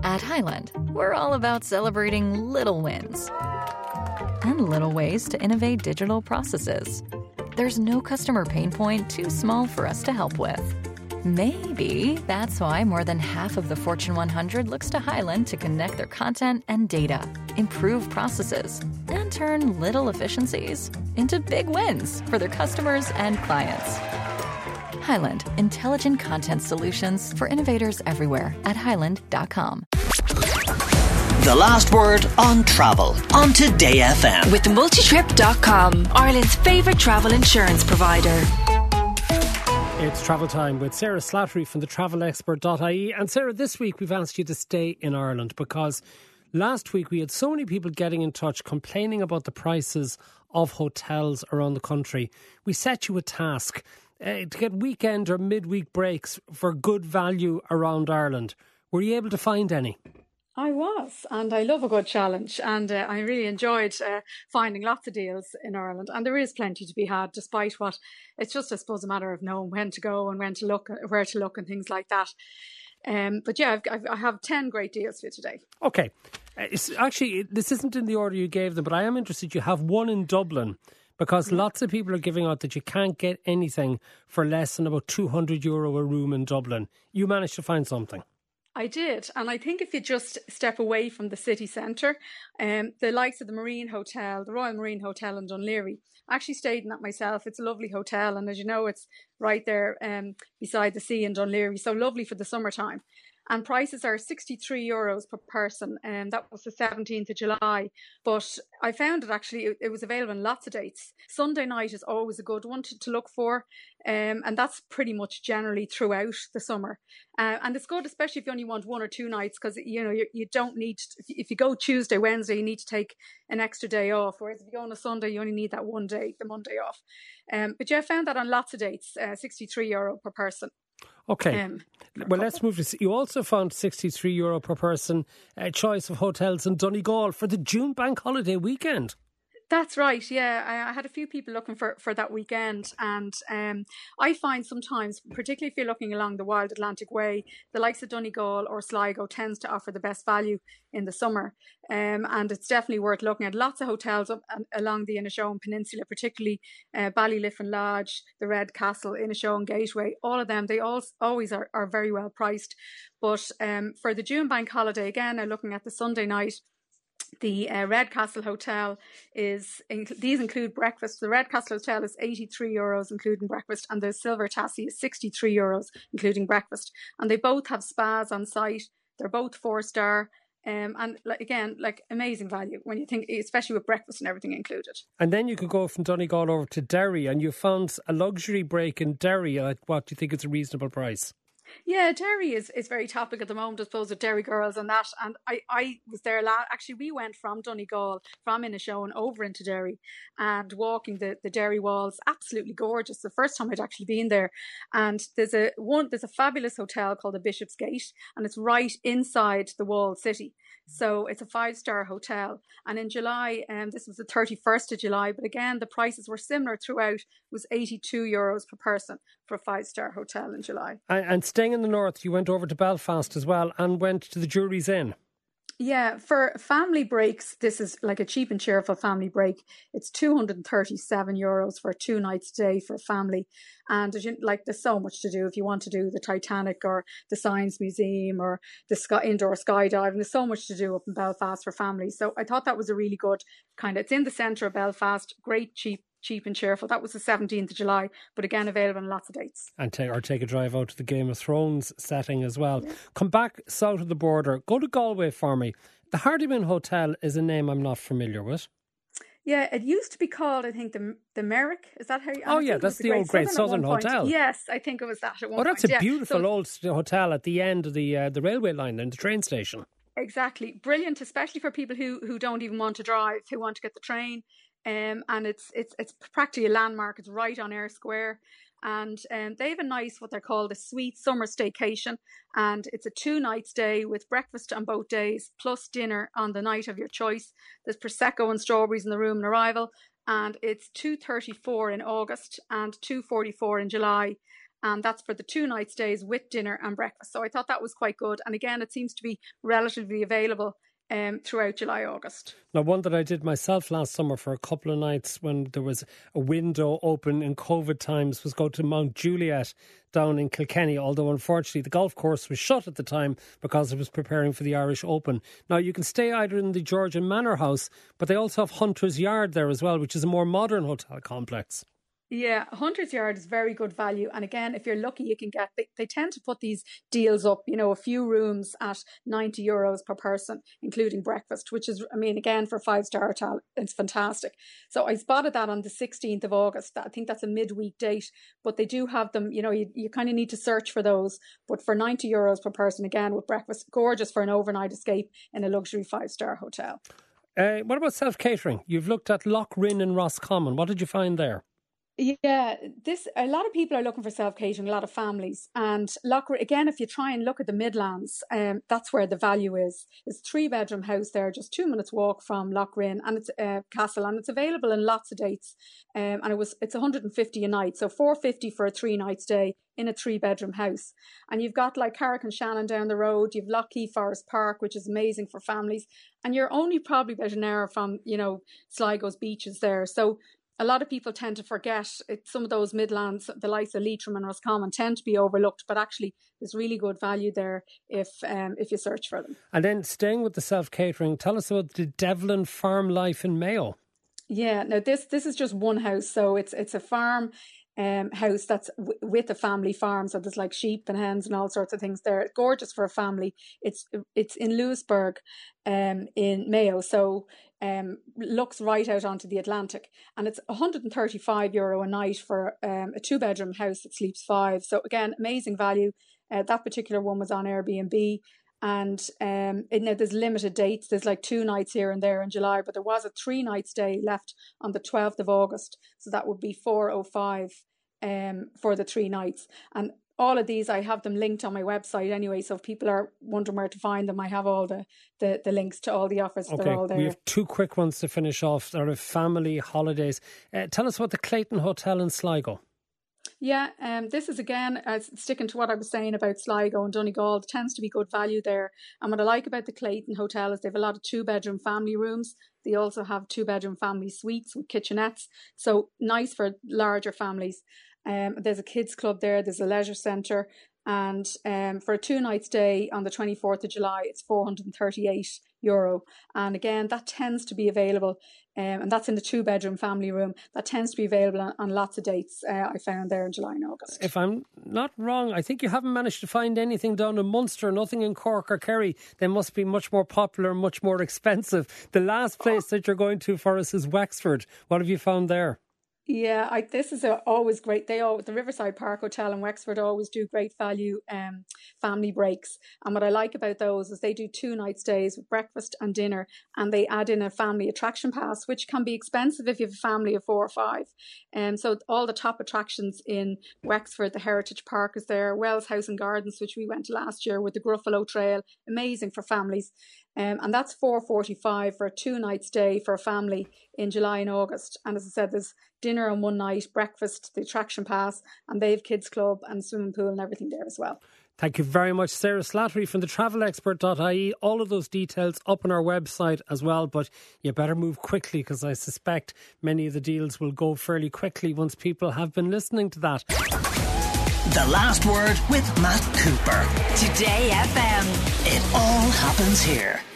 At Highland, we're all about celebrating little wins and little ways to innovate digital processes. There's no customer pain point too small for us to help with. Maybe that's why more than half of the Fortune 100 looks to Highland to connect their content and data, improve processes, and turn little efficiencies into big wins for their customers and clients. Highland, intelligent content solutions for innovators everywhere at highland.com. The last word on travel on Today FM. With multitrip.com, Ireland's favourite travel insurance provider. It's travel time with Sarah Slattery from the travelexpert.ie. And Sarah, this week we've asked you to stay in Ireland because last week we had so many people getting in touch complaining about the prices of hotels around the country. We set you a task to get weekend or midweek breaks for good value around Ireland. Were you able to find any? I was, and I love a good challenge, and I really enjoyed finding lots of deals in Ireland, and there is plenty to be had despite what, it's just I suppose a matter of knowing when to go and when to look, where to look and things like that. But yeah, I have 10 great deals for you today. Okay, actually this isn't in the order you gave them, but I am interested. You have one in Dublin because lots of people are giving out that you can't get anything for less than about €200 a room in Dublin. You managed to find something. I did, and I think if you just step away from the city centre, the likes of the Marine Hotel, the Royal Marine Hotel in Dunleary, I actually stayed in that myself. It's a lovely hotel, and as you know, it's right there beside the sea in Dunleary, so lovely for the summertime. And prices are €63 per person, and that was the 17th of July. But I found it actually, it was available on lots of dates. Sunday night is always a good one to look for, and that's pretty much generally throughout the summer. And it's good, especially if you only want 1 or 2 nights, because you don't need, if you go Tuesday, Wednesday, you need to take an extra day off. Whereas if you go on a Sunday, you only need that one day, the Monday off. But yeah, I found that on lots of dates, €63 per person. Okay, well, let's move to... You also found €63 per person choice of hotels in Donegal for the June bank holiday weekend. That's right, yeah. I had a few people looking for that weekend, and I find sometimes, particularly if you're looking along the Wild Atlantic Way, the likes of Donegal or Sligo tends to offer the best value in the summer, and it's definitely worth looking at. Lots of hotels along the Inishowen Peninsula, particularly Ballyliffin Lodge, the Red Castle, Inishowen Gateway, all of them, they always are very well priced. But for the June bank holiday, again, I'm looking at the Sunday night. The Red Castle Hotel these include breakfast. The Red Castle Hotel is €83 including breakfast, and the Silver Tassie is €63 including breakfast. And they both have spas on site. They're both 4-star. And again, amazing value when you think, especially with breakfast and everything included. And then you could go from Donegal over to Derry, and you found a luxury break in Derry at what do you think is a reasonable price? Yeah, Derry is very topic at the moment, I suppose, with Derry girls and that. And I was there actually, we went from Donegal, from Inishowen over into Derry, and walking the Derry walls, absolutely gorgeous. The first time I'd actually been there. And there's a fabulous hotel called the Bishop's Gate, and it's right inside the walled city. So it's a 5-star hotel. And in July, this was the 31st of July, but again, the prices were similar throughout. It was €82 per person for a 5-star hotel in July. And staying in the north, you went over to Belfast as well and went to the Jury's Inn. Yeah, for family breaks, this is like a cheap and cheerful family break. It's €237 for a 2-night stay for a family. And there's so much to do if you want to do the Titanic or the Science Museum or the indoor skydiving. There's so much to do up in Belfast for families. So I thought that was a really good it's in the centre of Belfast, great, cheap and cheerful. That was the 17th of July, but again available on lots of dates. And take a drive out to the Game of Thrones setting as well. Yeah. Come back south of the border, go to Galway for me. The Hardiman Hotel is a name I'm not familiar with. Yeah, it used to be called, I think, the Merrick. Is that how you... Oh yeah, that's the old Great Southern Hotel. Yes, I think it was that at one point. Oh, that's a beautiful old hotel at the end of the railway line and the train station. Exactly. Brilliant, especially for people who don't even want to drive, who want to get the train. And it's practically a landmark. It's right on Eyre Square, and they have a nice, what they're called, a sweet summer staycation, and it's a 2-night stay with breakfast on both days plus dinner on the night of your choice. There's prosecco and strawberries in the room on arrival, and it's $234 in August and $244 in July. and that's for the 2 night stays with dinner and breakfast. So I thought that was quite good. And again, it seems to be relatively available throughout July, August. Now, one that I did myself last summer for a couple of nights when there was a window open in COVID times was go to Mount Juliet down in Kilkenny, although unfortunately the golf course was shut at the time because it was preparing for the Irish Open. Now, you can stay either in the Georgian Manor House, but they also have Hunter's Yard there as well, which is a more modern hotel complex. Yeah, Hunter's Yard is very good value. And again, if you're lucky, you can get, they tend to put these deals up, a few rooms at €90 per person, including breakfast, which is, again, for a 5-star hotel, it's fantastic. So I spotted that on the 16th of August. I think that's a midweek date, but they do have them, you kind of need to search for those. But for €90 per person, again, with breakfast, gorgeous for an overnight escape in a luxury 5-star hotel. What about self-catering? You've looked at Loughrinn and Roscommon. What did you find there? Yeah, a lot of people are looking for self-catering, a lot of families. And Loughrinn, again, if you try and look at the Midlands, that's where the value is. It's a 3-bedroom house there, just 2 minutes walk from Loughrinn, and it's Castle, and it's available in lots of dates. And it's $150 a night, so $450 for a 3-night stay in a 3-bedroom house. And you've got like Carrick and Shannon down the road. You've Lougheed Forest Park, which is amazing for families. And you're only probably about an hour from, Sligo's beaches there. So a lot of people tend to forget some of those Midlands, the likes of Leitrim and Roscommon, tend to be overlooked, but actually there's really good value there if you search for them. And then staying with the self-catering, tell us about the Devlin Farm Life in Mayo. Yeah, now this is just one house, so it's a farm house that's with a family farm, so there's like sheep and hens and all sorts of things there. Gorgeous for a family. It's in Lewisburg in Mayo, so looks right out onto the Atlantic, and it's €135 a night for a 2-bedroom house that sleeps 5. So again, amazing value. That particular one was on Airbnb, and there's limited dates. There's like 2 nights here and there in July, but there was a 3-night stay left on the 12th of August, so that would be €405 for the 3 nights. And all of these, I have them linked on my website anyway, so if people are wondering where to find them, I have all the links to all the offers. Okay, they're all there. We have 2 quick ones to finish off. There are family holidays. Tell us about the Clayton Hotel in Sligo. Yeah, this is again, sticking to what I was saying about Sligo and Donegal, there tends to be good value there. And what I like about the Clayton Hotel is they have a lot of 2-bedroom family rooms. They also have 2-bedroom family suites with kitchenettes. So nice for larger families. There's a kids club there, there's a leisure centre, and for a 2-night stay on the 24th of July, it's €438. And again, that tends to be available, and that's in the 2-bedroom family room. That tends to be available on lots of dates I found there in July and August. If I'm not wrong, I think you haven't managed to find anything down in Munster, nothing in Cork or Kerry. They must be much more popular, much more expensive. The last place that you're going to for us is Wexford. What have you found there? Yeah, this is always great. The Riverside Park Hotel in Wexford always do great value family breaks. And what I like about those is they do 2-night stays with breakfast and dinner, and they add in a family attraction pass, which can be expensive if you have a family of 4 or 5. So all the top attractions in Wexford, the Heritage Park is there, Wells House and Gardens, which we went to last year, with the Gruffalo Trail, amazing for families. And that's $445 for a 2-night stay for a family in July and August. And as I said, there's dinner on one night, breakfast, the attraction pass, and they have kids club and swimming pool and everything there as well. Thank you very much, Sarah Slattery from the travelexpert.ie. All of those details up on our website as well, but you better move quickly because I suspect many of the deals will go fairly quickly once people have been listening to that. The Last Word with Matt Cooper. Today FM. It all happens here.